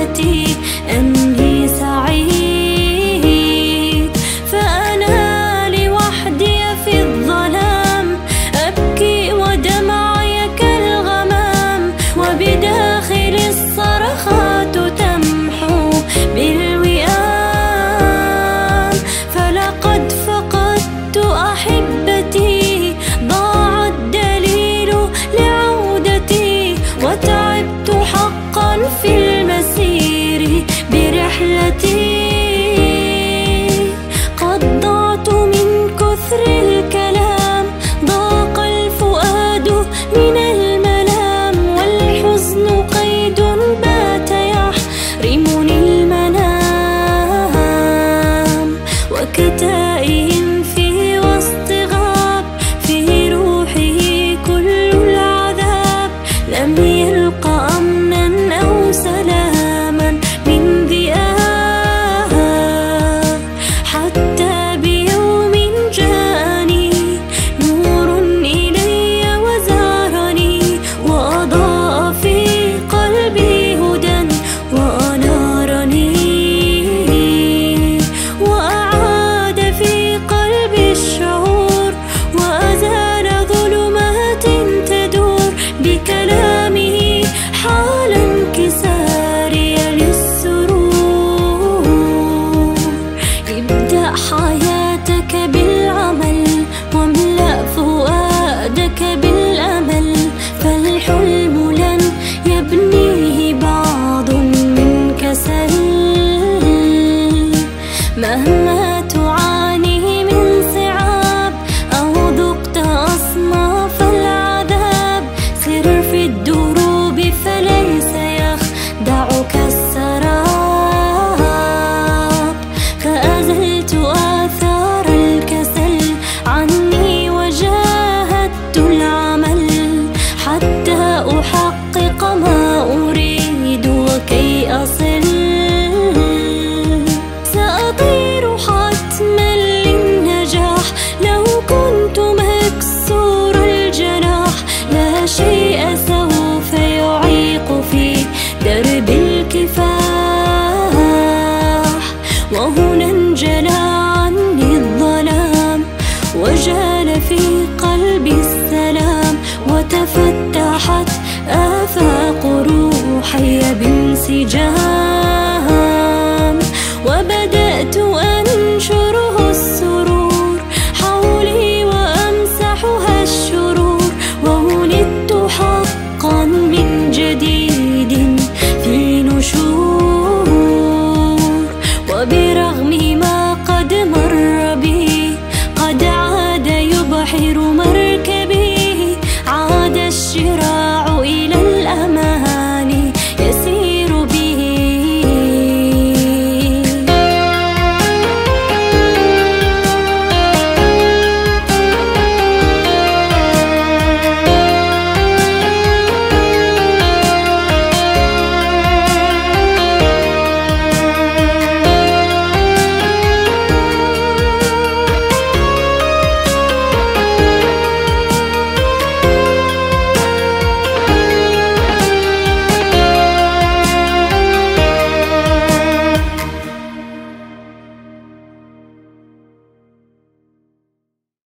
رحلتي أنهي سعيد. فأنا لوحدي في الظلام أبكي ودمعي كالغمام، وبداخل الصرخات تمحو بالوئام. فلقد فقدت أحبتي، ضاع الدليل لعودتي، وتعبت حقا في المسير برحلتي. قد ضعت من كثر الكلام، ضاق الفؤاد من الملام، والحزن قيد بات يحرمني المنام. وكتائب في وسط غاب، في روحه كل العذاب، لم يلق أمنا أو سلاما من ذئاب. حتى بيوم جاءني نور إلي وزارني، وأضاء في قلبي هدى وأنارني، وأعاد في قلبي الشعور، وأزال ظلمات تدور بكلامه حال انكساري للسرور. ابدأ حياتك بالعمل، واملأ فؤادك بالأمل، فالحلم لن يبنيه بعض من كسل. مهما تعاني من صعاب أو ذقت أصناف العذاب، سر في الدروب فليس يخدعك السراب. فأزلت آثار الكسل عني، وجاهدت العمل حتى أحقق ما أريد وكي أصل. سأطير حتما للنجاح لو كنت مكسور الجناح، لا شيء سوف يعيق في درب الكفاح. وهنا انجلى عني الظلام، وجال في قلبي السلام، وتفتحت آفاق روحي بانسجام.